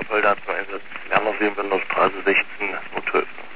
aktuell dazu einsetzen. Wir haben auf dem Windows 16 nur 12.